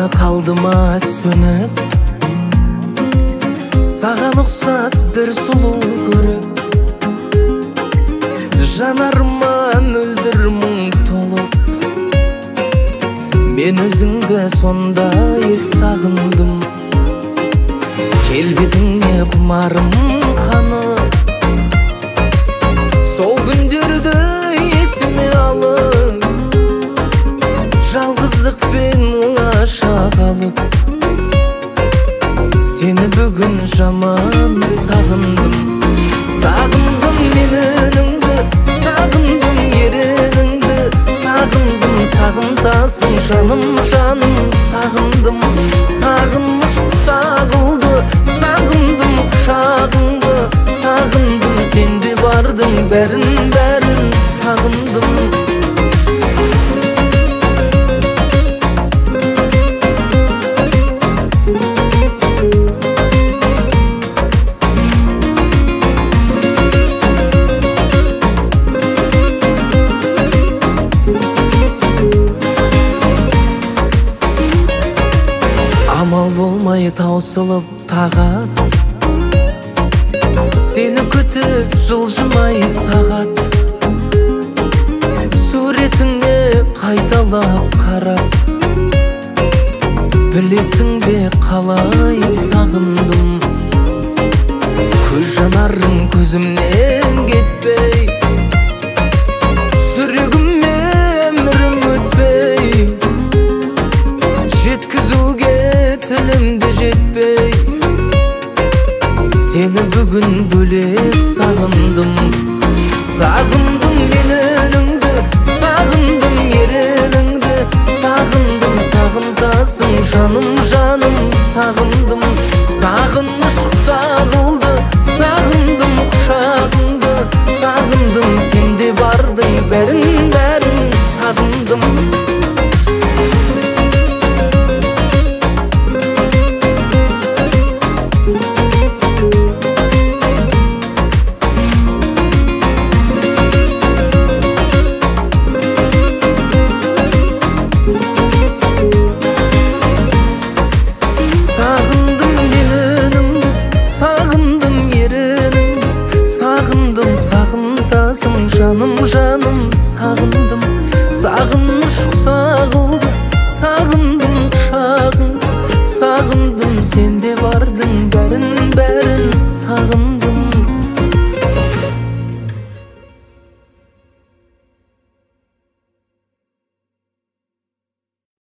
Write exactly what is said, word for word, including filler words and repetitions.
калдыма сөнүп, саган уксас бир сулуу көрүп, жанарыма мөлдүр мұң толуп, мен өзүңдү сондай сагындым. Келбетиңе кумарым канып, сол күндөрдү эсиме алып, жалгыздыкпен оңаша калып, сени бүгүн жаман сагындым. Сагындым мен өнүңдү, сагындым ериниңди, сагындым сагынтасың жаным жаным, сагындым. Сагыныш сагылды, сагындым кушагыңды, сагындым сенде бардың бәрін бәрін сагындым. Амал болмай таусылып тагат, сени күтүп жылжымай сагат, суретиңе кайталап карап, билесиңби калай сагындым. Көз жанарың көзүмнен кетпей, жүрөгүмө өмүрүм өтпей, жеткизүүгө тилимде жетпей, сени бүгүн бөлек сагындым. Сагындым мен өнүңдү, сагындым ериниңди, сагындым сагынтасың жаным жаным, сагындым. Сагыныш сагылды, сагындым кушагыңды, сагындым сенде бардың бәрін бәрін сагындым. Сагындым сагынтасың жаным жаным, сагындым. Сагыныш сагылды, сагындым кушагыңды, сагындым сенде бардың бәрін бәрін сагындым.